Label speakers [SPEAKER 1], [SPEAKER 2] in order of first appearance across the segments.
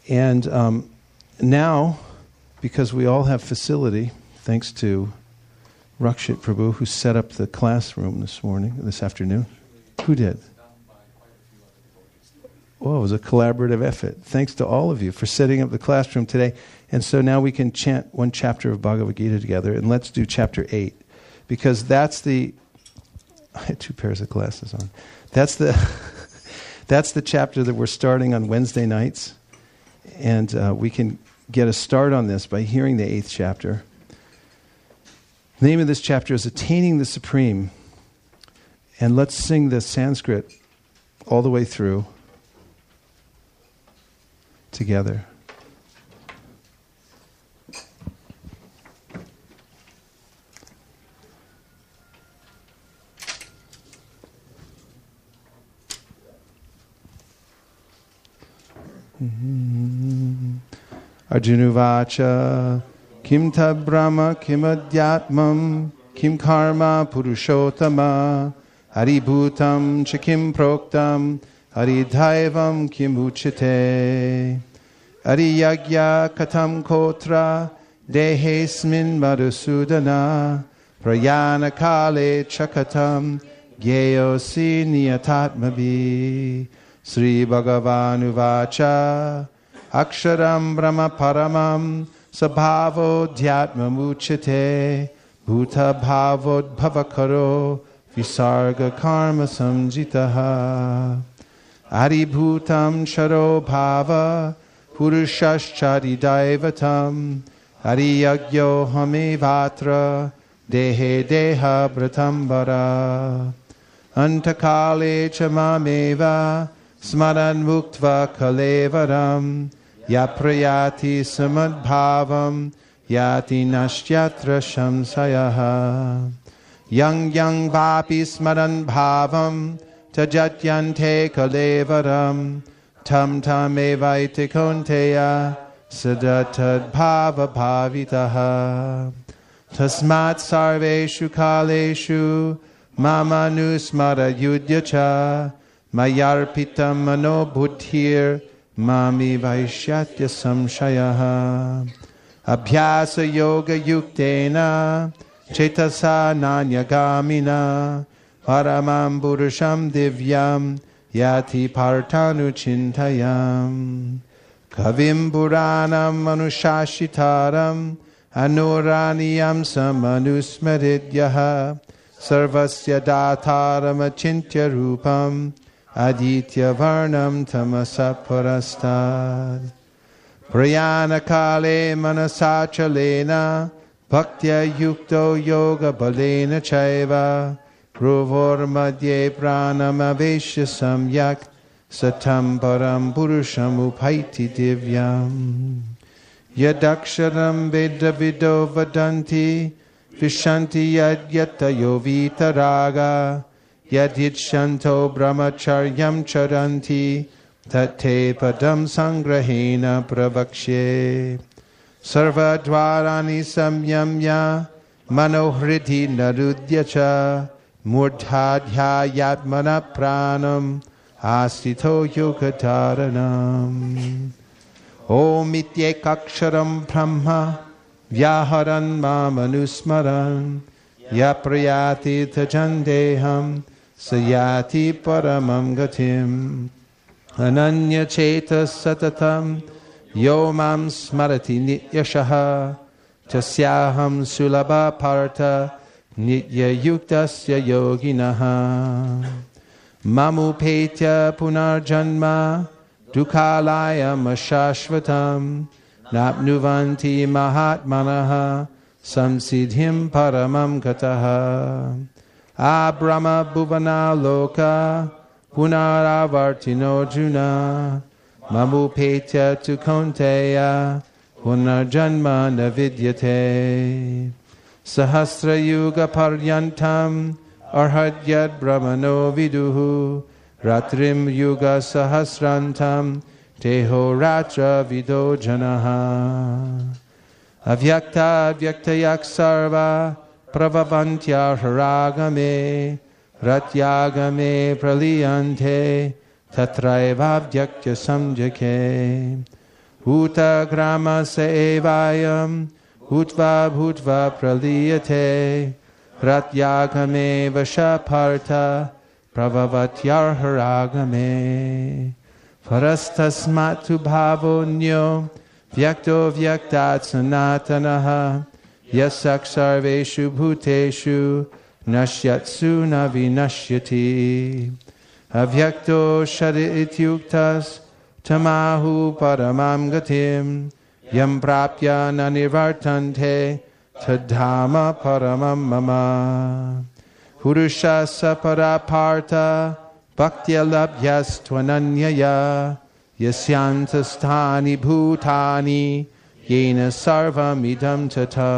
[SPEAKER 1] And now, because we all have facility, thanks to Rakshit Prabhu, who set up the classroom this afternoon. Who did? Well, it was a collaborative effort. Thanks to all of you for setting up the classroom today. And so now we can chant one chapter of Bhagavad Gita together, and let's do chapter 8. Because that's the... I had 2 pairs of glasses on. That's the chapter that we're starting on Wednesday nights. And we can get a start on this by hearing the 8th chapter. The name of this chapter is Attaining the Supreme. And let's sing the Sanskrit all the way through together. Arjunuvacha kim tad brahma kim adhyatmam kim karma purushottama haribhutam cha kim proktam haridhaivam kim uchate hariyagya katam kotra dehesmin madhusudana prayana kale chakatam gyeyosi niyatatmabi Sri Bhagavan Uvacha Aksharam Brahma Paramam Sabhavo Dhyatmam Uchate Bhuta Bhavod Bhavakaro Visarga Karma Samjitaha Aribhutam Sharo Bhava Purushaschari Daivatam Ariyagyo Hame Vatra Dehe Deha Bratambara Antakale Chamameva Smaran Muktva Kalevaram Yaprayati Samadbhavam Yati Nashtyatra Shamsayaha Yang Yang Vapi Smaran Bhavam Tajatyante Kalevaram Tam Tam Evaite Konteya Sadatad Bhava Bhavitaha Tasmat Sarveshu Kaleshu Mama Nusmara Yudyacha Mayarpitam mano buddhir mami vaishyatya samshayaha Abhyasa yoga yuktena cetasa nanyagamina paramam purusham divyam yati partanu chintayam Kavim puranam manushashitaram anuraniyam samanusmaridyaha Sarvasya dataram achintya rupam Aditya varnam tamasa parastad Prayana kale manasachalena Bhaktya yukto yoga balena chaiva Ruvor madhye pranam aveshya samyak Satam param purusham upaiti divyam Yadaksharam veda vido vadanti Vishanti yad yata yovita raga Yadhitshanto brahmacharyam charanti Tate padam sangrahena pravakshe Sarva dvarani samyamya Manohriti narudyacha Murdhadhya yatmana pranam Astito yukataranam Om ityekaksharam brahma Vyaharan mamanusmaran Yaprayati tajandeham Sayati paramam gatim Ananya chetas satatam Yo mam smarati nityashaha Tasyaham sulabha parta Nitya yuktasya yoginaha Mamupetya punarjanma Dukhalayam ashashvatam Napnuvanti mahatmanaha Samsidhim paramam gataha Abrahma bhuvana loka Punaravartino juna Mamupetya tu konteya Punarjanma navidyate Sahasra yuga paryantam Arhadyad brahmano viduhu Ratrim yuga sahasrantam Teho ratra vido janaha Avyakta avyaktayak sarva Pravavantya haragame Ratyagame praliyante Tatraeva avyaktya samjake Utagrama sevayam Utva bhutva praliyate Pratyagame vashaparta Pravavatyarharagame Parastasmatu bhavonyo Vyakto vyaktat sanatanaha Yasak sarveshu bhuteshu Nashyatsu navinashyati Avyakto shari ityuktas Tamahu paramam gatim Yam prapya nanivartante Tadhama paramam mama Purusha saparaparta Bhaktya labhyas tvananyaya Yasyantastani bhutani Yena sarvam idam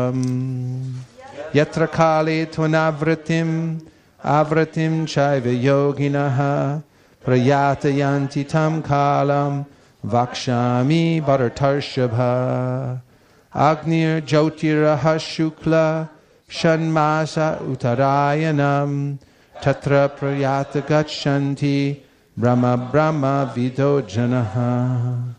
[SPEAKER 1] tatam Yatra kale tvanavratim Avratim chaiva yoginaha Prayatayanti tam kalam Vakshami bharatarshabha Agnir jyotirah shukla Shanmasa utarayanam Tatra prayata gachanti Brahma vido janaha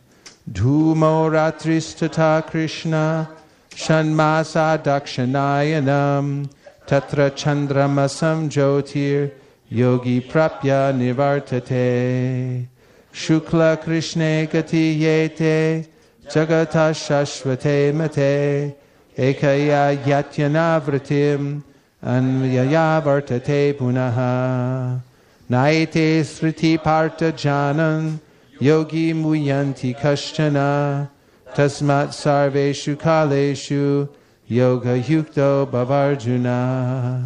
[SPEAKER 1] Dhumo ratristata Krishna Shanmasa dakshanayanam Tatra chandramasam jyotir Yogi prapya nivartate Shukla Krishne gati yete Jagata shashvate mate Ekaya yatyana vratim Anvyaya vartate punaha Naite sriti parta janan Yogi muyanti kashchana Tasmat sarveshu kaleshu Yoga yukto bhavarjuna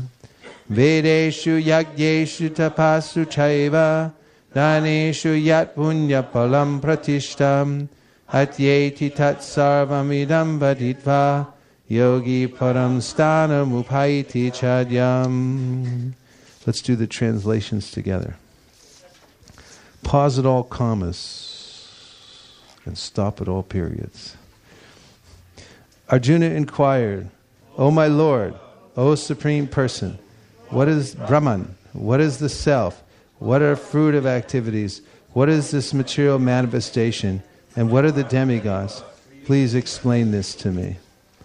[SPEAKER 1] Vedeshu yagyeshu tapasu chaiva Daneshu yat punya palam pratishtam Atyeti tat sarvamidam vaditva Yogi param stanam upaiti chadyam. Let's do the translations together. Pause at all commas and stop at all periods. Arjuna inquired, O my Lord, O Supreme Person, what is Brahman? What is the Self? What are fruit of activities? What is this material manifestation? And what are the demigods? Please explain this to me.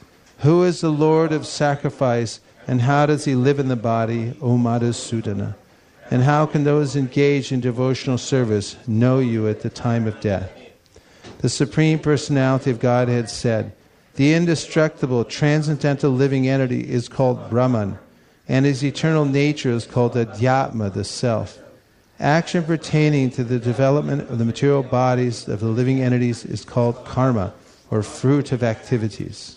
[SPEAKER 1] Who is the Lord of sacrifice, and how does he live in the body, O Madhusudana? And how can those engaged in devotional service know you at the time of death? The Supreme Personality of Godhead said, the indestructible, transcendental living entity is called Brahman, and his eternal nature is called Adhyatma, the Self. Action pertaining to the development of the material bodies of the living entities is called karma, or fruit of activities.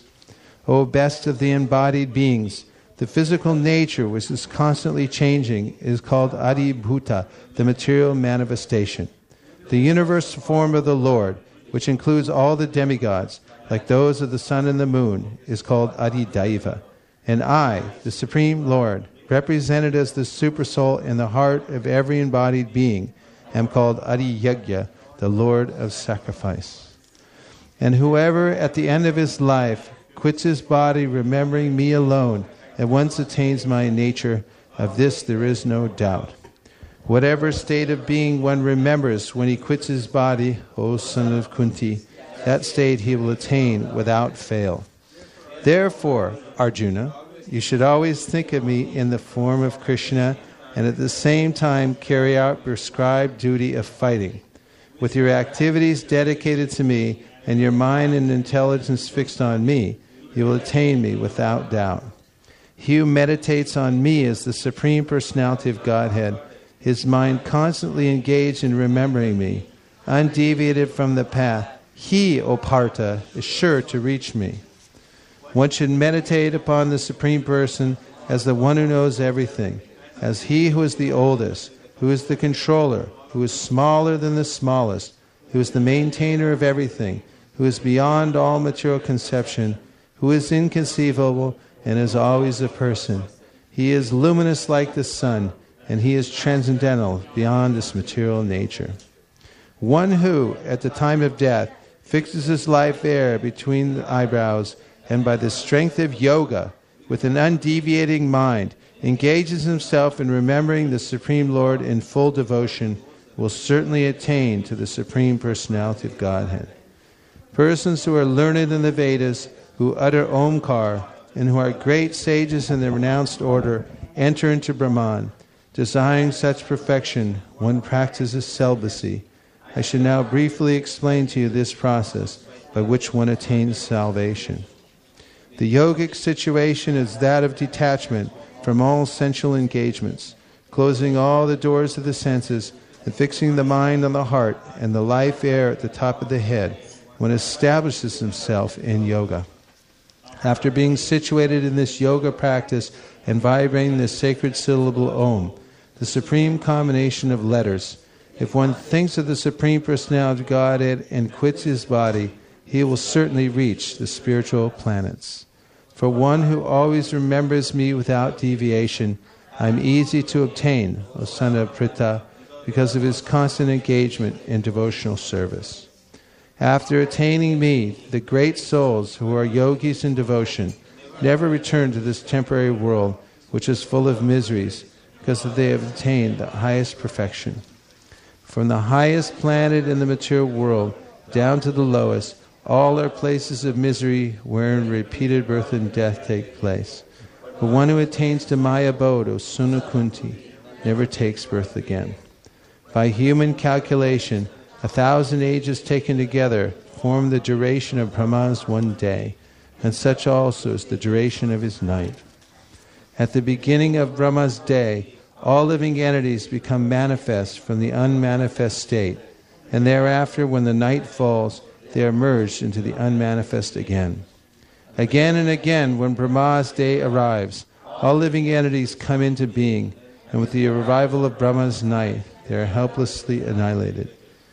[SPEAKER 1] O best of the embodied beings, the physical nature, which is constantly changing, is called Adibhuta, the material manifestation. The universal form of the Lord, which includes all the demigods, like those of the sun and the moon, is called Adidaiva. And I, the Supreme Lord, represented as the Supersoul in the heart of every embodied being, am called Adiyagya, the Lord of Sacrifice. And whoever at the end of his life quits his body remembering me alone, at once attains my nature, of this there is no doubt. Whatever state of being one remembers when he quits his body, O son of Kunti, that state he will attain without fail. Therefore, Arjuna, you should always think of me in the form of Krishna, and at the same time carry out prescribed duty of fighting. With your activities dedicated to me, and your mind and intelligence fixed on me, you will attain me without doubt. He who meditates on me as the Supreme Personality of Godhead, his mind constantly engaged in remembering me, undeviated from the path, he, O Partha, is sure to reach me. One should meditate upon the Supreme Person as the one who knows everything, as he who is the oldest, who is the controller, who is smaller than the smallest, who is the maintainer of everything, who is beyond all material conception, who is inconceivable and is always a person. He is luminous like the sun, and he is transcendental beyond this material nature. One who, at the time of death, fixes his life there between the eyebrows, and by the strength of yoga, with an undeviating mind, engages himself in remembering the Supreme Lord in full devotion, will certainly attain to the Supreme Personality of Godhead. Persons who are learned in the Vedas, who utter Omkar, and who are great sages in the renounced order, enter into Brahman. Desiring such perfection, one practices celibacy. I should now briefly explain to you this process by which one attains salvation. The yogic situation is that of detachment from all sensual engagements, closing all the doors of the senses and fixing the mind on the heart and the life air at the top of the head. One establishes himself in yoga. After being situated in this yoga practice and vibrating the sacred syllable Om, the supreme combination of letters, if one thinks of the Supreme Personality of Godhead and quits his body, he will certainly reach the spiritual planets. For one who always remembers me without deviation, I am easy to obtain, O son of Pritha, because of his constant engagement in devotional service. After attaining me, the great souls who are yogis in devotion never return to this temporary world, which is full of miseries, because they have attained the highest perfection. From the highest planet in the material world down to the lowest, all are places of misery wherein repeated birth and death take place. But one who attains to my abode, O Sunakunti, never takes birth again. By human calculation, 1,000 ages taken together form the duration of Brahma's one day, and such also is the duration of his night. At the beginning of Brahma's day, all living entities become manifest from the unmanifest state, and thereafter, when the night falls, they are merged into the unmanifest again. Again and again, when Brahma's day arrives, all living entities come into being, and with the arrival of Brahma's night, they are helplessly annihilated.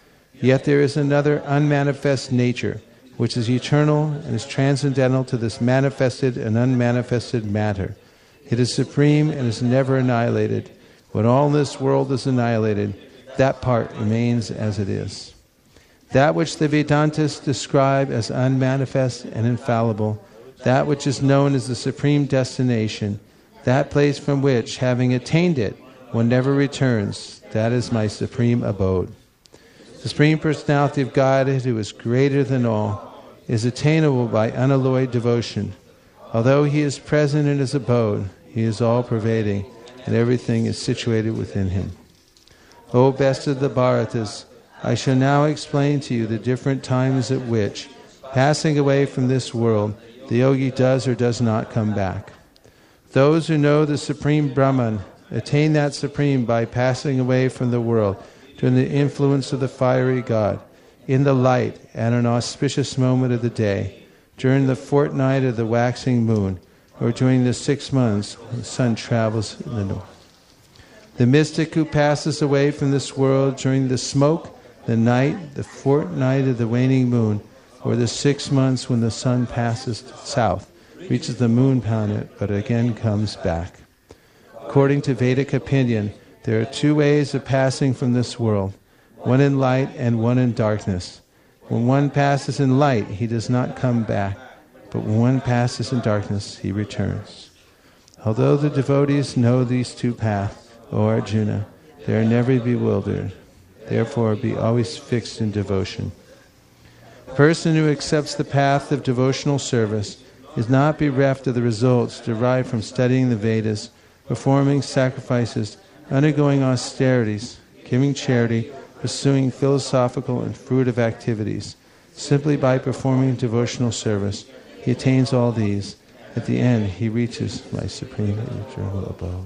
[SPEAKER 1] Yet there is another unmanifest nature, which is eternal and is transcendental to this manifested and unmanifested matter. It is supreme and is never annihilated. When all this world is annihilated, that part remains as it is. That which the Vedantas describe as unmanifest and infallible, that which is known as the supreme destination, that place from which, having attained it, one never returns, that is my supreme abode. The Supreme Personality of Godhead, who is greater than all, is attainable by unalloyed devotion. Although he is present in his abode, he is all-pervading, and everything is situated within him. O best of the Bharatas, I shall now explain to you the different times at which, passing away from this world, the yogi does or does not come back. Those who know the Supreme Brahman attain that Supreme by passing away from the world during the influence of the fiery God, in the light at an auspicious moment of the day, during the fortnight of the waxing moon, or during the 6 months when the sun travels in the north. The mystic who passes away from this world during the smoke, the night, the fortnight of the waning moon, or the 6 months when the sun passes south, reaches the moon planet, but again comes back. According to Vedic opinion, there are 2 ways of passing from this world, one in light and one in darkness. When one passes in light, he does not come back, but when one passes in darkness, he returns. Although the devotees know these 2 paths, O Arjuna, they are never bewildered. Therefore, be always fixed in devotion. A person who accepts the path of devotional service is not bereft of the results derived from studying the Vedas, performing sacrifices, undergoing austerities, giving charity, pursuing philosophical and fruitive activities. Simply by performing devotional service, he attains all these. At the end, he reaches my supreme eternal abode.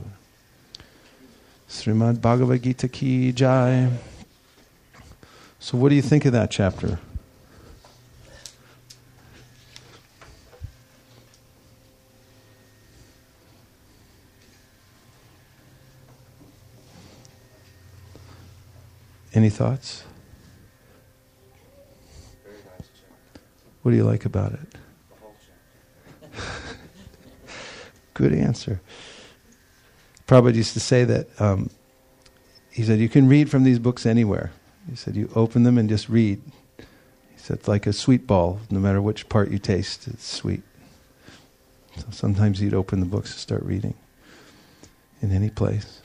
[SPEAKER 1] Srimad Bhagavad Gita ki jai. So what do you think of that chapter? Any thoughts?
[SPEAKER 2] Very nice chapter.
[SPEAKER 1] What do you like about it?
[SPEAKER 2] The whole chapter.
[SPEAKER 1] Good answer. Prabhupada used to say that, he said, you can read from these books anywhere. He said, you open them and just read. He said, it's like a sweet ball. No matter which part you taste, it's sweet. So sometimes you'd open the books and start reading in any place.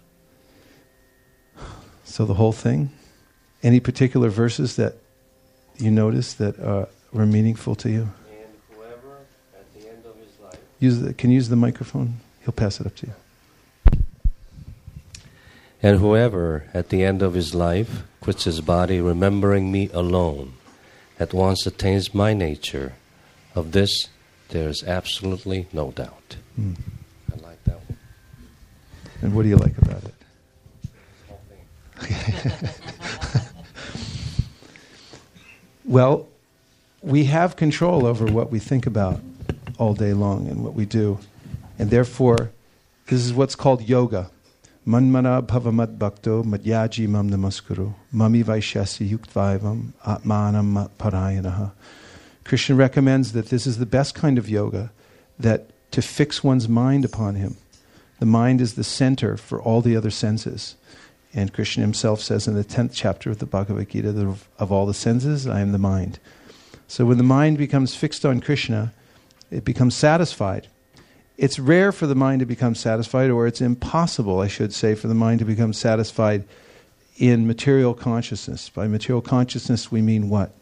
[SPEAKER 1] So the whole thing? Any particular verses that you noticed that were meaningful to you?
[SPEAKER 2] And whoever at the end of his life.
[SPEAKER 1] Can you use the microphone? He'll pass it up to you.
[SPEAKER 2] And whoever at the end of his life quits his body, remembering me alone, at once attains my nature. Of this there is absolutely no doubt.
[SPEAKER 1] Mm.
[SPEAKER 2] I like that one.
[SPEAKER 1] And what do you like about it?
[SPEAKER 2] Whole thing.
[SPEAKER 1] Well, we have control over what we think about all day long and what we do. And therefore, this is what's called yoga. Manmana bhavamad bhakto madhyaji mam namaskuru mami vaishyasi yuktvaivam atmanam parayanaha. Krishna recommends that this is the best kind of yoga, that to fix one's mind upon him. The mind is the center for all the other senses. And Krishna himself says in the 10th chapter of the Bhagavad Gita that of all the senses, I am the mind. So when the mind becomes fixed on Krishna, it becomes satisfied. It's rare for the mind to become satisfied, or it's impossible, I should say, for the mind to become satisfied in material consciousness. By material consciousness, we mean what?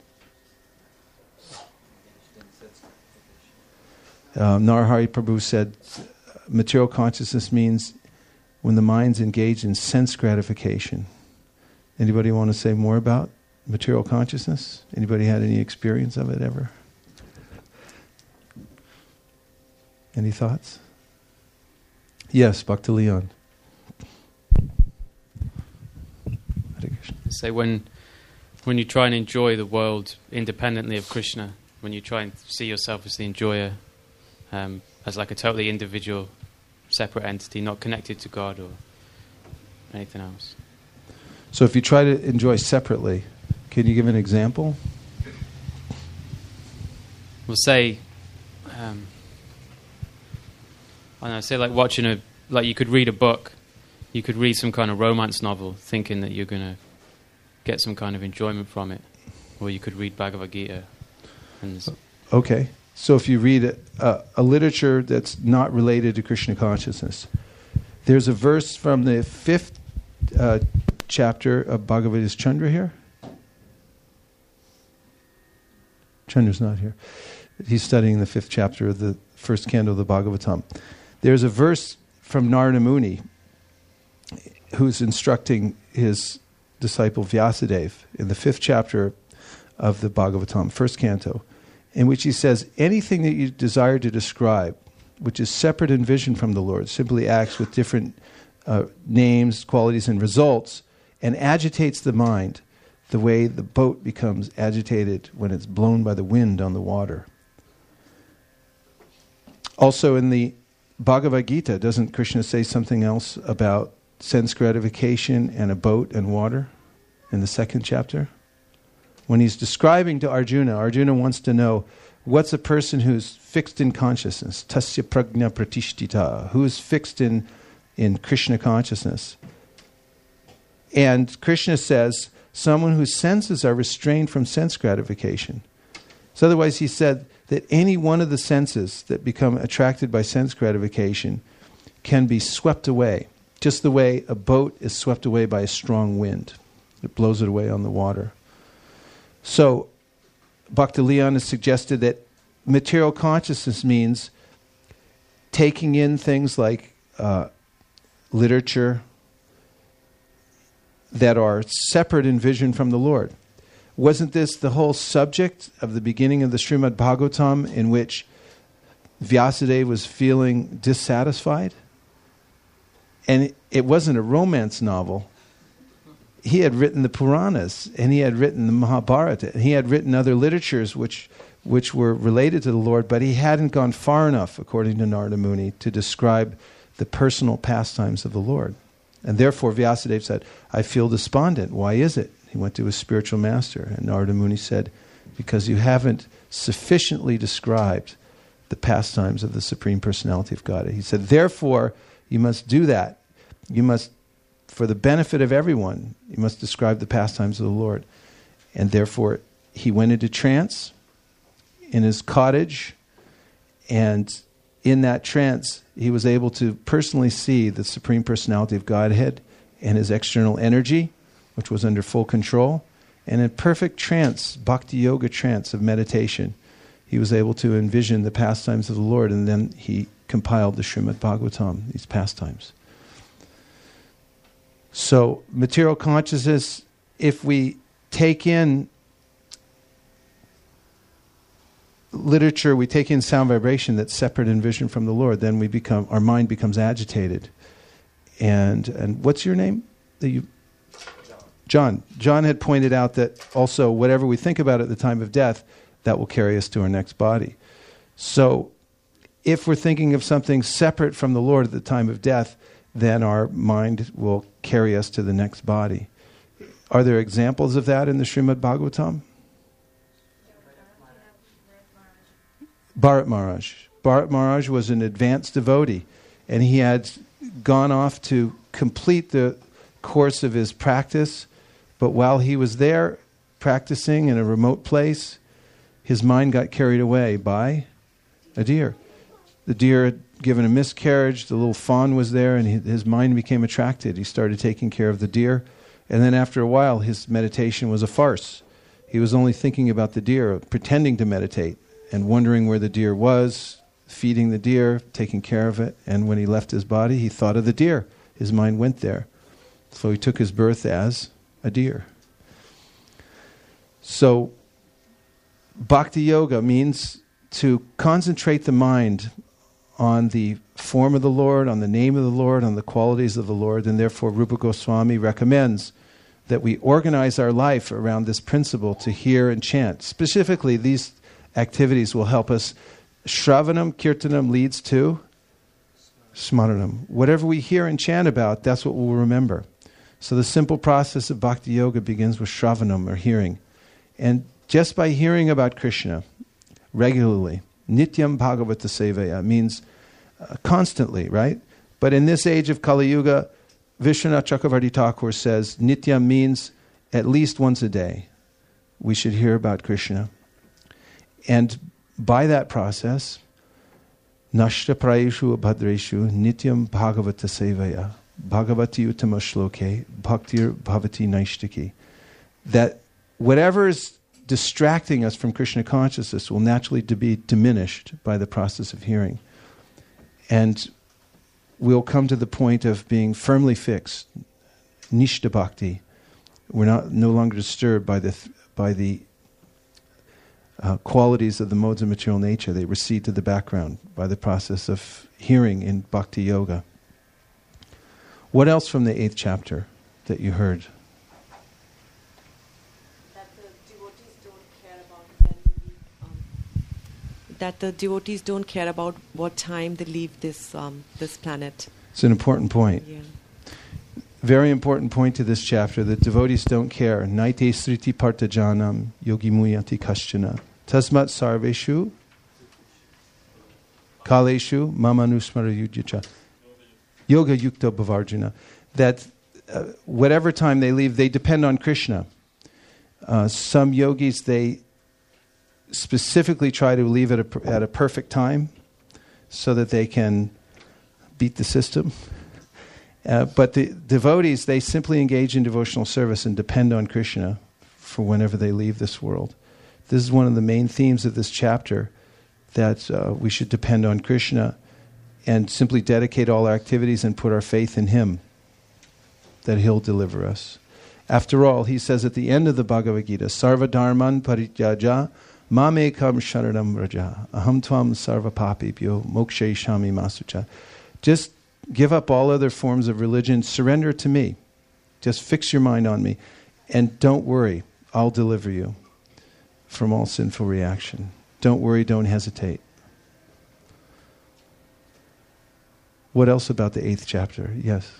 [SPEAKER 1] Narahari Prabhu said, material consciousness means when the mind's engaged in sense gratification. Anybody want to say more about material consciousness? Anybody had any experience of it ever? Any thoughts? Yes, Bhakta Leon.
[SPEAKER 3] Say when you try and enjoy the world independently of Krishna, when you try and see yourself as the enjoyer, as like a totally individual, separate entity, not connected to God or anything else.
[SPEAKER 1] So if you try to enjoy separately, can you give an example?
[SPEAKER 3] We'll say, I don't know, say like watching like you could read a book, you could read some kind of romance novel thinking that you're going to get some kind of enjoyment from it, or you could read Bhagavad Gita.
[SPEAKER 1] Okay. So if you read a literature that's not related to Krishna consciousness, there's a verse from the 5th chapter of Bhagavad. Is Chandra here? Chandra's not here. He's studying the 5th chapter of the first canto of the Bhagavatam. There's a verse from Narada Muni who's instructing his disciple Vyasadeva in the 5th chapter of the Bhagavatam, first canto, in which he says, anything that you desire to describe, which is separate in vision from the Lord, simply acts with different names, qualities, and results, and agitates the mind the way the boat becomes agitated when it's blown by the wind on the water. Also in the Bhagavad Gita, doesn't Krishna say something else about sense gratification and a boat and water in the 2nd chapter? When he's describing to Arjuna, Arjuna wants to know, what's a person who's fixed in consciousness? Tasya prajna pratishtita. Who is fixed in Krishna consciousness? And Krishna says, someone whose senses are restrained from sense gratification. So otherwise he said that any one of the senses that become attracted by sense gratification can be swept away, just the way a boat is swept away by a strong wind. It blows it away on the water. So Bhakta Leon has suggested that material consciousness means taking in things like literature that are separate in vision from the Lord. Wasn't this the whole subject of the beginning of the Srimad Bhagavatam, in which Vyasadeva was feeling dissatisfied? And it wasn't a romance novel. He had written the Puranas, and he had written the Mahabharata, and he had written other literatures which were related to the Lord, but he hadn't gone far enough, according to Narada Muni, to describe the personal pastimes of the Lord. And therefore Vyasadeva said, I feel despondent. Why is it? He went to his spiritual master, and Narada Muni said, because you haven't sufficiently described the pastimes of the Supreme Personality of Godhead. He said, therefore, you must do that. You must, for the benefit of everyone, you must describe the pastimes of the Lord. And therefore, he went into trance in his cottage, and in that trance, he was able to personally see the Supreme Personality of Godhead and his external energy, which was under full control. And in perfect trance, bhakti yoga trance of meditation, he was able to envision the pastimes of the Lord, and then he compiled the Srimad Bhagavatam, these pastimes. So, material consciousness, if we take in literature, we take in sound vibration that's separate in vision from the Lord, then our mind becomes agitated. And what's your name? John. John had pointed out that also whatever we think about at the time of death, that will carry us to our next body. So if we're thinking of something separate from the Lord at the time of death, then our mind will carry us to the next body. Are there examples of that in the Srimad Bhagavatam? Bharat Maharaj. Bharat Maharaj was an advanced devotee, and he had gone off to complete the course of his practice, but while he was there practicing in a remote place, his mind got carried away by a deer. The deer had given a miscarriage, the little fawn was there, and his mind became attracted. He started taking care of the deer, and then after a while his meditation was a farce. He was only thinking about the deer, pretending to meditate, and wondering where the deer was, feeding the deer, taking care of it, and when he left his body, he thought of the deer. His mind went there. So he took his birth as a deer. So, Bhakti Yoga means to concentrate the mind on the form of the Lord, on the name of the Lord, on the qualities of the Lord, and therefore Rupa Goswami recommends that we organize our life around this principle to hear and chant. Specifically, these activities will help us. Shravanam, Kirtanam leads to Smaranam. Whatever we hear and chant about, that's what we'll remember. So the simple process of Bhakti Yoga begins with Shravanam, or hearing. And just by hearing about Krishna regularly, Nityam Bhagavata Sevaya means constantly, right? But in this age of Kali Yuga, Vishwanath Chakravarti Thakur says Nityam means at least once a day we should hear about Krishna. And by that process, Nashta Prayeshu Abhadreshu Nityam Bhagavata Sevaya Bhagavati Uttama Shloke Bhaktir Bhavati Naishtiki. That whatever is distracting us from Krishna consciousness will naturally be diminished by the process of hearing. And we'll come to the point of being firmly fixed, Nishta Bhakti. We're no longer disturbed by the qualities of the modes of material nature. They recede to the background by the process of hearing in Bhakti Yoga. What else from the 8th chapter that you heard?
[SPEAKER 4] That the devotees don't care about what time they leave this planet.
[SPEAKER 1] It's an important point.
[SPEAKER 4] Yeah.
[SPEAKER 1] Very important point to this chapter, that devotees don't care. Naite sriti partajanam yogi muyati kaschana tasmat sarveshu kaleshu mamanusmara yudyacha yoga yukta bhavarjuna. That whatever time they leave, they depend on Krishna. Some yogis, they specifically try to leave at a perfect time so that they can beat the system. But the devotees, they simply engage in devotional service and depend on Krishna for whenever they leave this world. This is one of the main themes of this chapter, that we should depend on Krishna and simply dedicate all our activities and put our faith in Him, that He'll deliver us. After all, he says at the end of the Bhagavad Gita, Sarva dharman parityaja mamekam sharanam raja aham tvam sarva papibhyo mokshe shami masucha. Just give up all other forms of religion, surrender to me. Just fix your mind on me. And don't worry, I'll deliver you from all sinful reaction. Don't worry, don't hesitate. What else about the 8th chapter? Yes.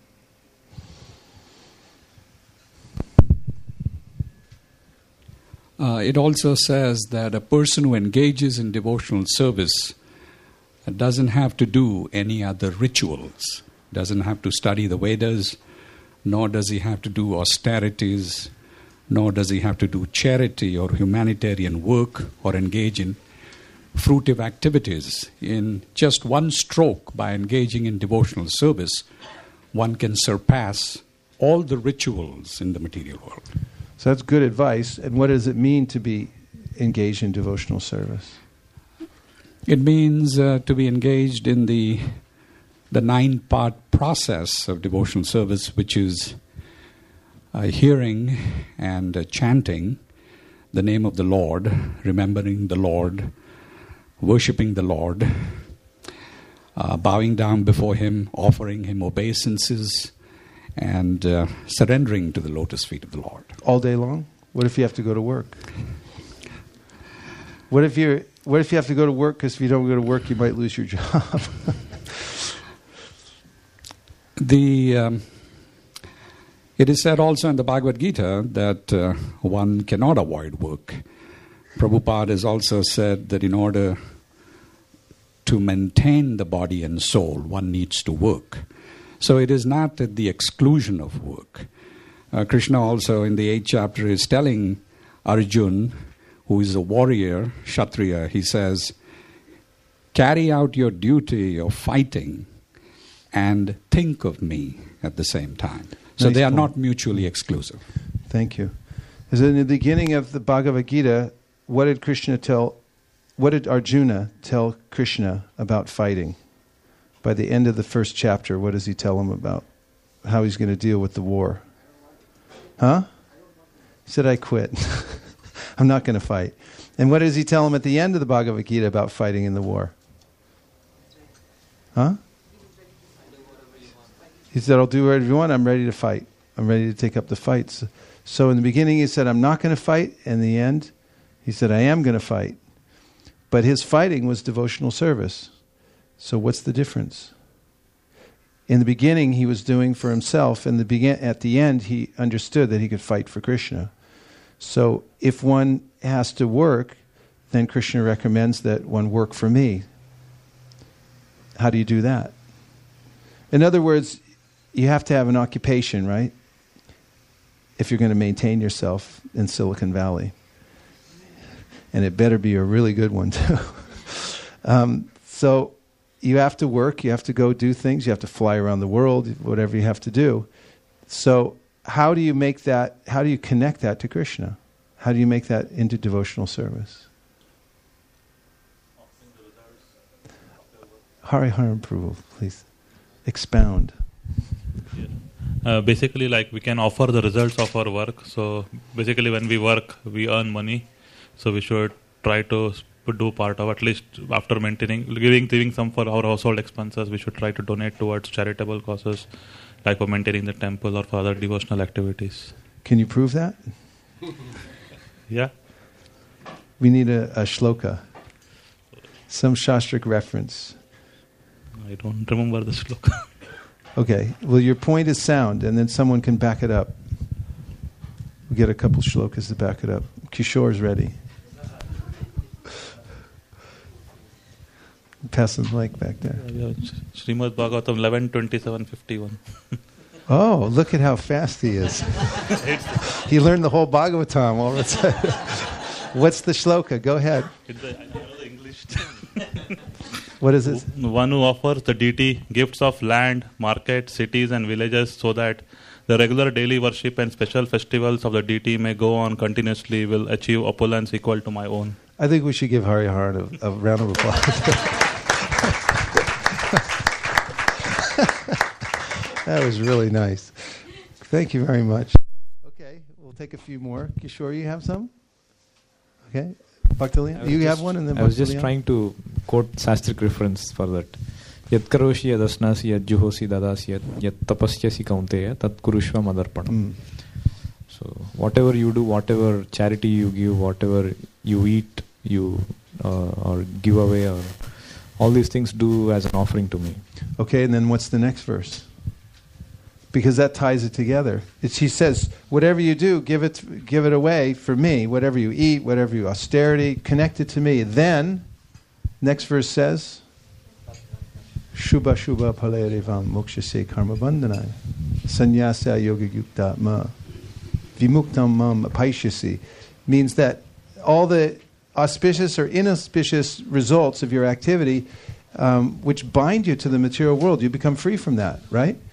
[SPEAKER 5] It also says that a person who engages in devotional service doesn't have to do any other rituals, doesn't have to study the Vedas, nor does he have to do austerities, nor does he have to do charity or humanitarian work or engage in fruitive activities. In just one stroke, by engaging in devotional service, one can surpass all the rituals in the material world.
[SPEAKER 1] So that's good advice. And what does it mean to be engaged in devotional service?
[SPEAKER 5] It means to be engaged in the 9-part process of devotional service, which is hearing and chanting the name of the Lord, remembering the Lord, worshipping the Lord, bowing down before Him, offering Him obeisances, and surrendering to the lotus feet of the Lord.
[SPEAKER 1] All day long? What if you have to go to work? What if you have to go to work because if you don't go to work, you might lose your job?
[SPEAKER 5] It is said also in the Bhagavad Gita that one cannot avoid work. Prabhupada has also said that in order to maintain the body and soul, one needs to work. So it is not at the exclusion of work. Krishna also in the 8th chapter is telling Arjun, who is a warrior, Kshatriya, he says, carry out your duty of fighting and think of me at the same time. So
[SPEAKER 1] Nice
[SPEAKER 5] they are
[SPEAKER 1] point.
[SPEAKER 5] not mutually exclusive.
[SPEAKER 1] Thank you. As in the beginning of the Bhagavad Gita, what did Arjuna tell Krishna about fighting? By the end of the first chapter, what does he tell him about how he's going to deal with the war? Huh? He said, I quit. I'm not going to fight. And what does he tell him at the end of the Bhagavad Gita about fighting in the war? Huh? He said, I'll do whatever you want. I'm ready to fight. I'm ready to take up the fights. So in the beginning he said, I'm not going to fight. In the end, he said, I am going to fight. But his fighting was devotional service. So what's the difference? In the beginning he was doing for himself, and at the end he understood that he could fight for Krishna. So if one has to work, then Krishna recommends that one work for me. How do you do that? In other words, you have to have an occupation, right? If you're going to maintain yourself in Silicon Valley. And it better be a really good one too. So you have to work, you have to go do things, you have to fly around the world, whatever you have to do. So how do you connect that to Krishna? How do you make that into devotional service? Hari Haram Prabhu, please expound.
[SPEAKER 6] Basically, like we can offer the results of our work. So basically when we work, we earn money. So we should try to do part of, at least after maintaining, giving some for our household expenses, we should try to donate towards charitable causes, like for maintaining the temple or for other devotional activities.
[SPEAKER 1] Can you prove that?
[SPEAKER 6] Yeah.
[SPEAKER 1] We need a shloka, some shastric reference.
[SPEAKER 6] I don't remember the shloka.
[SPEAKER 1] Okay, well your point is sound, and then someone can back it up. We get a couple shlokas to back it up. Kishore's ready. Pass the mic back there.
[SPEAKER 6] Srimad Bhagavatam 11:27:51.
[SPEAKER 1] Oh, look at how fast he is. He learned the whole Bhagavatam all of a sudden. What's the shloka? Go ahead.
[SPEAKER 6] I know the English.
[SPEAKER 1] What is it?
[SPEAKER 6] One who offers the deity gifts of land, markets, cities and villages so that the regular daily worship and special festivals of the deity may go on continuously will achieve opulence equal to my own.
[SPEAKER 1] I think we should give Hari Haran a round of applause. That was really nice. Thank you very much. Okay, we'll take a few more. Kishore, you have some? Okay. Bhakti-Lian? You have one? And then
[SPEAKER 7] I was just
[SPEAKER 1] Bhakti-Lian?
[SPEAKER 7] trying to quote Sastric reference for that. Yat karoshi yad asnasi yad juhosi dadasi yat tapasyasi kaunteya tat kurushva madarpanam. So whatever you do, whatever charity you give, whatever you eat, or give away, or all these things do as an offering to me.
[SPEAKER 1] Okay, and then what's the next verse? Because that ties it together. He says, whatever you do, give it away for me. Whatever you eat, whatever you austerity, connect it to me. Then, next verse says, Shubha Shubha Palayarevam Mokshase Karma Bandhanai Sannyasa Yoga Yukta Ma Vimuktam Mam Paishyasi, means that all the auspicious or inauspicious results of your activity, which bind you to the material world, you become free from that, right?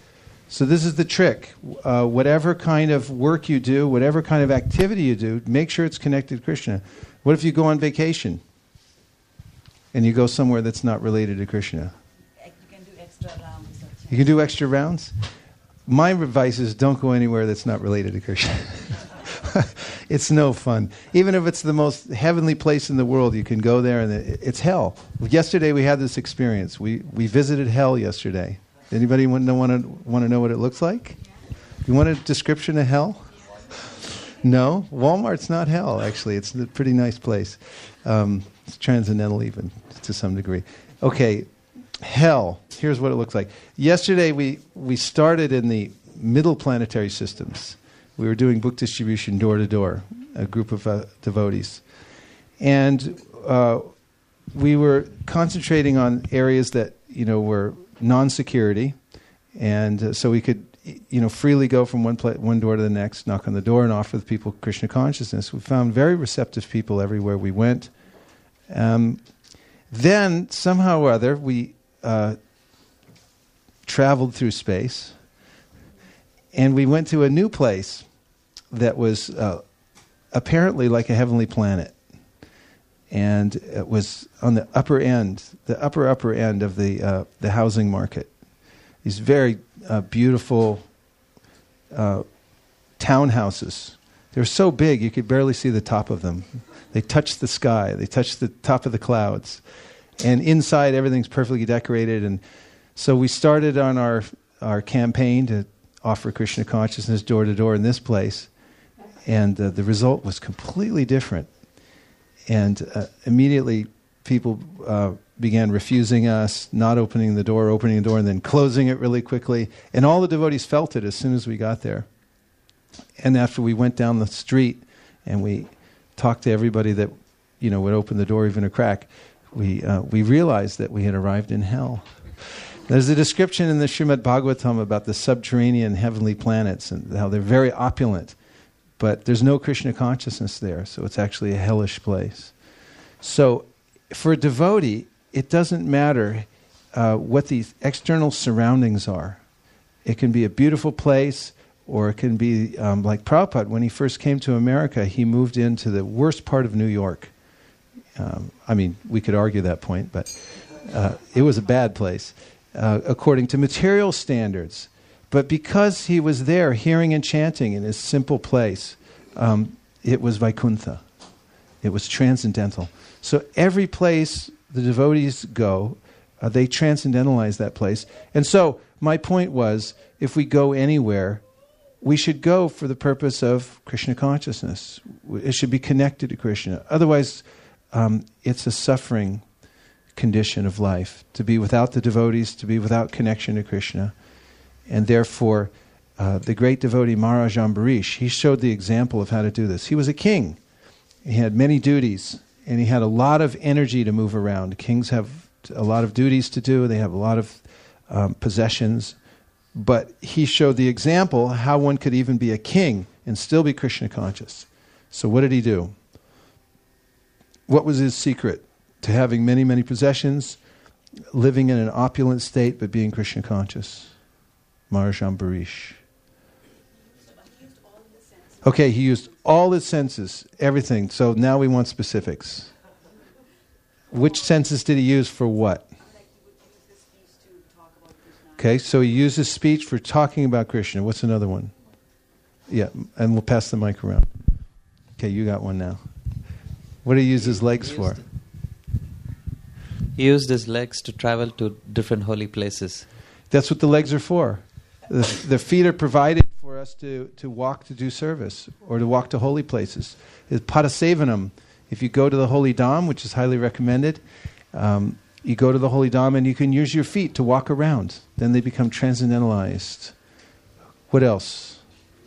[SPEAKER 1] So this is the trick. Whatever kind of work you do, whatever kind of activity you do, make sure it's connected to Krishna. What if you go on vacation and you go somewhere that's not related to Krishna?
[SPEAKER 8] You can do extra rounds.
[SPEAKER 1] You can do extra rounds? My advice is don't go anywhere that's not related to Krishna. It's no fun. Even if it's the most heavenly place in the world, you can go there and it's hell. Yesterday we had this experience. We visited hell yesterday. Anybody want to know what it looks like? You want a description of hell? No? Walmart's not hell, actually. It's a pretty nice place. It's transcendental even, to some degree. Okay, hell. Here's what it looks like. Yesterday we started in the middle planetary systems. We were doing book distribution door to door, a group of devotees. And we were concentrating on areas that, were non-security. And so we could, freely go from one door to the next, knock on the door and offer the people Krishna consciousness. We found very receptive people everywhere we went. Then, somehow or other, we traveled through space. And we went to a new place that was apparently like a heavenly planet. And it was on the upper end of the housing market. These very beautiful townhouses. They were so big you could barely see the top of them. They touched the sky. They touched the top of the clouds. And inside everything's perfectly decorated. And so we started on our campaign to offer Krishna consciousness door to door in this place. And the result was completely different. And immediately people began refusing us, not opening the door, and then closing it really quickly. And all the devotees felt it as soon as we got there. And after we went down the street and we talked to everybody that would open the door even a crack, we realized that we had arrived in hell. There's a description in the Srimad Bhagavatam about the subterranean heavenly planets and how they're very opulent. But there's no Krishna consciousness there, so it's actually a hellish place. So for a devotee, it doesn't matter what the external surroundings are. It can be a beautiful place, or it can be like Prabhupada. When he first came to America, he moved into the worst part of New York. We could argue that point, but it was a bad place, according to material standards. But because he was there hearing and chanting in his simple place, it was Vaikuntha. It was transcendental. So every place the devotees go, they transcendentalize that place. And so my point was, if we go anywhere, we should go for the purpose of Krishna consciousness. It should be connected to Krishna. Otherwise, it's a suffering condition of life, to be without the devotees, to be without connection to Krishna. And therefore, the great devotee Maharaj Ambarish, he showed the example of how to do this. He was a king. He had many duties, and he had a lot of energy to move around. Kings have a lot of duties to do. They have a lot of possessions. But he showed the example how one could even be a king and still be Krishna conscious. So what did he do? What was his secret to having many, many possessions, living in an opulent state, but being Krishna conscious? Maharaj Ambarish. Okay, he used all his senses, everything. So now we want specifics. Which senses did he use for what? Okay, so he used his speech for talking about Krishna. What's another one? Yeah, and we'll pass the mic around. Okay, you got one now. What did he use his legs for?
[SPEAKER 9] He used his legs to travel to different holy places.
[SPEAKER 1] That's what the legs are for. The feet are provided for us to walk to do service or to walk to holy places. It's padasevanam. If you go to the holy dham, which is highly recommended, you go to the holy dham and you can use your feet to walk around. Then they become transcendentalized. What else?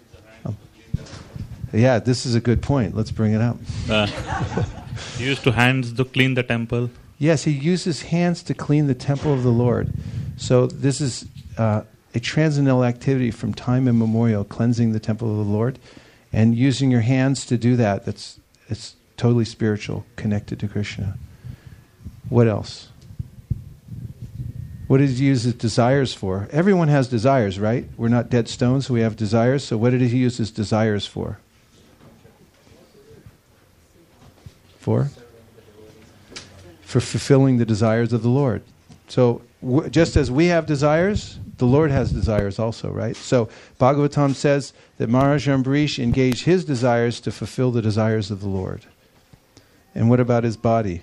[SPEAKER 1] Yeah, this is a good point. Let's bring it up.
[SPEAKER 6] He used to hands to clean the temple.
[SPEAKER 1] Yes, he used his hands to clean the temple of the Lord. So this is a transcendental activity from time immemorial, cleansing the temple of the Lord. And using your hands to do that, it's totally spiritual, connected to Krishna. What else? What did he use his desires for? Everyone has desires, right? We're not dead stones, so we have desires. So what did he use his desires for? For fulfilling the desires of the Lord. So just as we have desires, the Lord has desires also, right? So Bhagavatam says that Maharaj Ambarish engaged his desires to fulfill the desires of the Lord. And what about his body?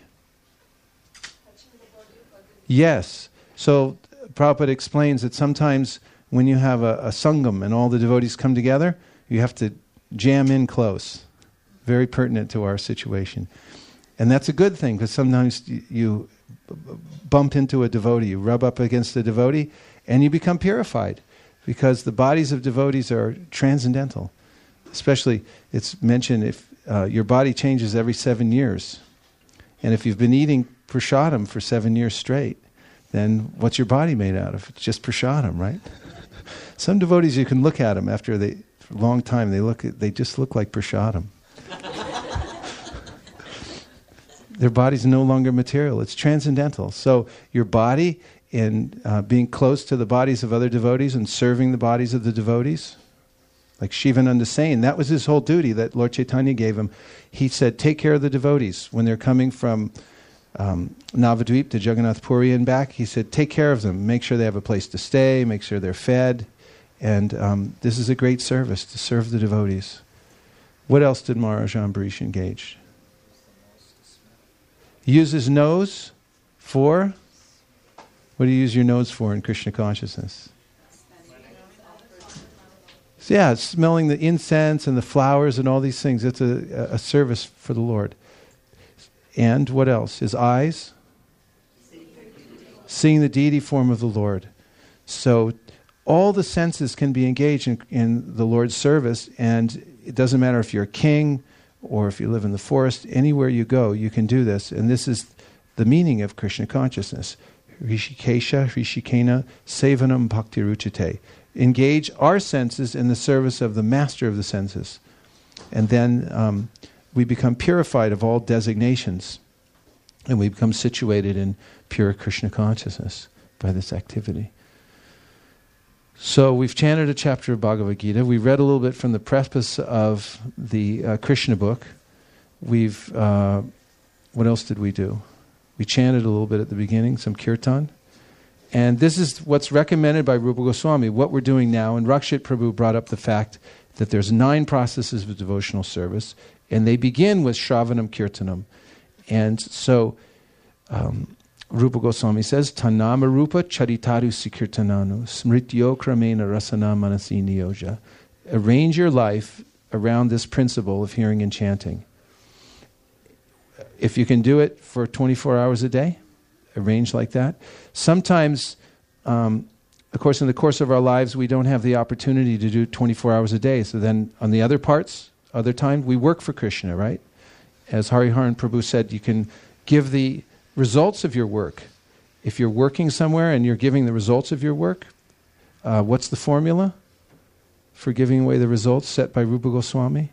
[SPEAKER 1] Yes. So Prabhupada explains that sometimes when you have a sangam and all the devotees come together, you have to jam in close. Very pertinent to our situation. And that's a good thing, because sometimes you bump into a devotee, you rub up against a devotee, and you become purified, because the bodies of devotees are transcendental. Especially, it's mentioned if your body changes every 7 years. And if you've been eating prasadam for 7 years straight, then what's your body made out of? It's just prasadam, right? Some devotees, you can look at them after for a long time, they just look like prasadam. Their body's no longer material. It's transcendental. So your body, in being close to the bodies of other devotees and serving the bodies of the devotees, like Shivananda Sain, that was his whole duty that Lord Chaitanya gave him. He said, take care of the devotees. When they're coming from Navadvip to Jagannath Puri and back, he said, take care of them. Make sure they have a place to stay. Make sure they're fed. And this is a great service, to serve the devotees. What else did Maharaj Ambarish engage? Use his nose for? What do you use your nose for in Krishna consciousness? So yeah, smelling the incense and the flowers and all these things. It's a service for the Lord. And what else? His eyes? Seeing the deity form of the Lord. So all the senses can be engaged in the Lord's service, and it doesn't matter if you're a king or if you live in the forest, anywhere you go, you can do this. And this is the meaning of Krishna consciousness. Rishikesha, Rishikena, Sevanam Bhakti Ruchite. Engage our senses in the service of the master of the senses. And then we become purified of all designations. And we become situated in pure Krishna consciousness by this activity. So we've chanted a chapter of Bhagavad Gita. We read a little bit from the preface of the Krishna book. We've, what else did we do? We chanted a little bit at the beginning, some kirtan. And this is what's recommended by Rupa Goswami, what we're doing now. And Rakshit Prabhu brought up the fact that there's 9 processes of devotional service, and they begin with Shravanam Kirtanam. And so Rupa Goswami says, Tanama Rupa Charitaru Sikirtananu Smrityo Kramena Rasana Manasi Niyoja. Arrange your life around this principle of hearing and chanting. If you can do it for 24 hours a day, arrange like that. Sometimes, of course, in the course of our lives, we don't have the opportunity to do 24 hours a day. So then on the other parts, other times, we work for Krishna, right? As Hariharan Prabhu said, you can give the results of your work. If you're working somewhere and you're giving the results of your work, what's the formula for giving away the results set by Rupa Goswami?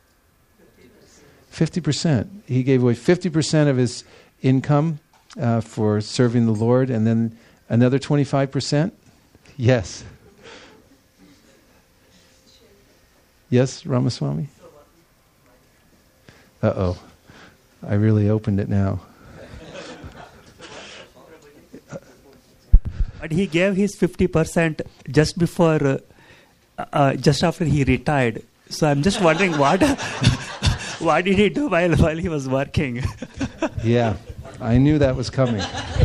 [SPEAKER 1] 50%. He gave away 50% of his income for serving the Lord, and then another 25%? Yes. Yes, Ramaswamy? Uh-oh. I really opened it now.
[SPEAKER 10] But he gave his 50% just before, just after he retired. So I'm just wondering what did he do while he was working?
[SPEAKER 1] Yeah, I knew that was coming.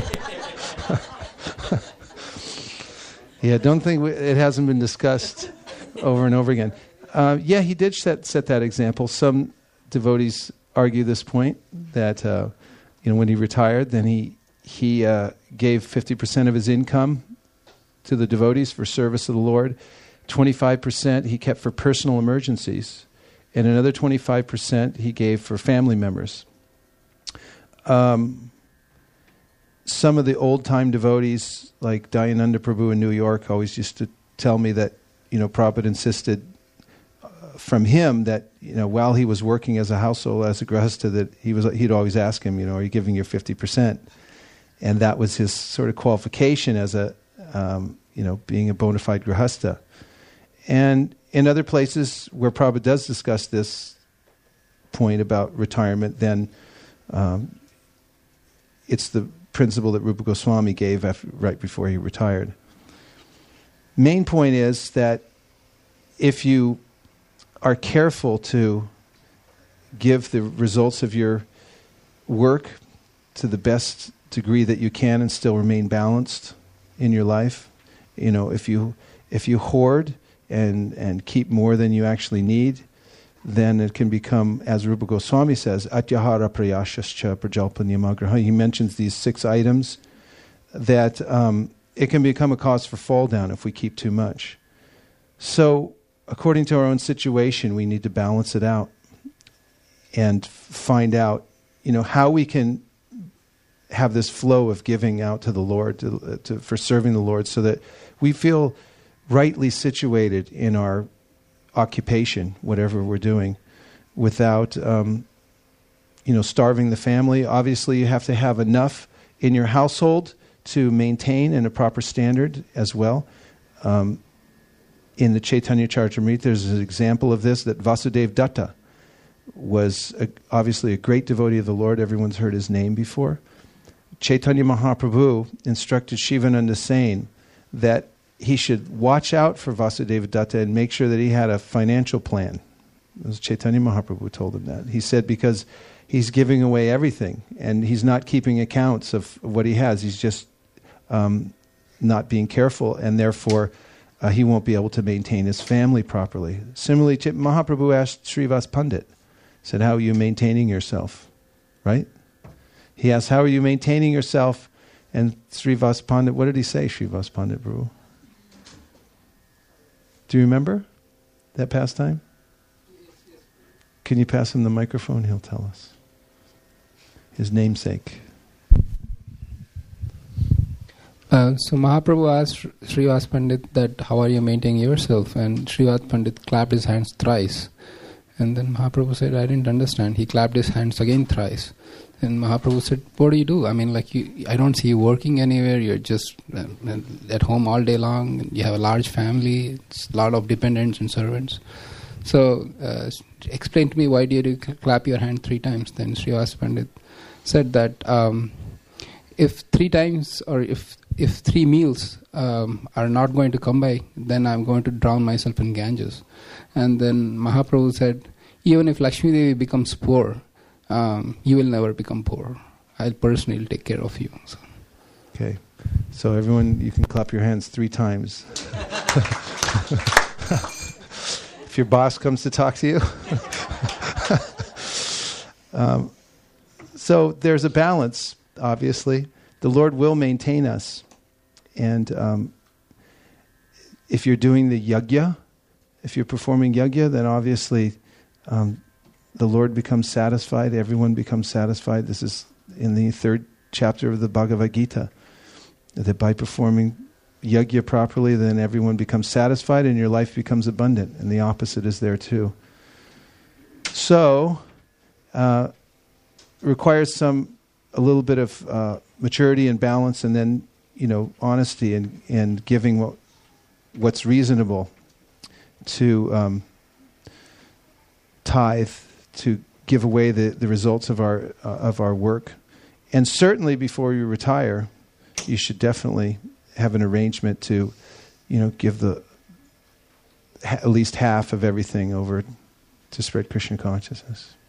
[SPEAKER 1] Yeah, don't think it hasn't been discussed over and over again. Yeah, he did set that example. Some devotees argue this point that when he retired, then he gave 50% of his income to the devotees for service of the Lord. 25% he kept for personal emergencies, and another 25% he gave for family members. Some of the old-time devotees, like Dayananda Prabhu in New York, always used to tell me that, Prabhupada insisted from him that, while he was working as a household, as a grahastha, that he'd always ask him, are you giving your 50%? And that was his sort of qualification as a, being a bona fide grihastha. And in other places where Prabhupada does discuss this point about retirement, then it's the principle that Rupa Goswami gave right before he retired. Main point is that if you are careful to give the results of your work to the best degree that you can and still remain balanced in your life, if you hoard and keep more than you actually need, then it can become, as Rupa Goswami says, atyahara prayashascha prajalpanyamagraha. He mentions these 6 items that it can become a cause for fall down if we keep too much. So, according to our own situation, we need to balance it out and find out, how we can have this flow of giving out to the Lord, for serving the Lord, so that we feel rightly situated in our occupation, whatever we're doing, without, starving the family. Obviously, you have to have enough in your household to maintain in a proper standard as well. In the Chaitanya Charitamrita, there's an example of this, that Vasudeva Datta was obviously a great devotee of the Lord. Everyone's heard his name before. Chaitanya Mahaprabhu instructed Shivananda Sain that he should watch out for Vasudeva Datta and make sure that he had a financial plan. It was Chaitanya Mahaprabhu told him that. He said because he's giving away everything and he's not keeping accounts of what he has. He's just not being careful, and therefore he won't be able to maintain his family properly. Similarly, Mahaprabhu asked Srivas Pandit, said, how are you maintaining yourself? Right? He asked, how are you maintaining yourself? And Srivas Pandit, what did he say, Srivas Pandit Prabhu? Do you remember that pastime? Yes. Can you pass him the microphone? He'll tell us. His namesake.
[SPEAKER 11] So Mahaprabhu asked Srivas Pandit that, how are you maintaining yourself? And Srivas Pandit clapped his hands thrice. And then Mahaprabhu said, I didn't understand. He clapped his hands again thrice. And Mahaprabhu said, what do you do? I mean, I don't see you working anywhere. You're just at home all day long. You have a large family. It's a lot of dependents and servants. So explain to me, why do you clap your hand 3 times? Then Srivas Pandit said that if 3 times or if 3 meals are not going to come by, then I'm going to drown myself in Ganges. And then Mahaprabhu said, even if Lakshmi Devi becomes poor, you will never become poor. I'll personally take care of you. So.
[SPEAKER 1] Okay. So everyone, you can clap your hands 3 times. If your boss comes to talk to you. So there's a balance, obviously. The Lord will maintain us. And if you're doing the yajna, if you're performing yajna, then obviously the Lord becomes satisfied, everyone becomes satisfied. This is in the 3rd chapter of the Bhagavad Gita, that by performing yajna properly, then everyone becomes satisfied and your life becomes abundant. And the opposite is there too. So, requires a little bit of maturity and balance, and then, honesty and giving what's reasonable to tithe, to give away the results of our work. And certainly before you retire, you should definitely have an arrangement to, give at least half of everything over to spread Krishna consciousness.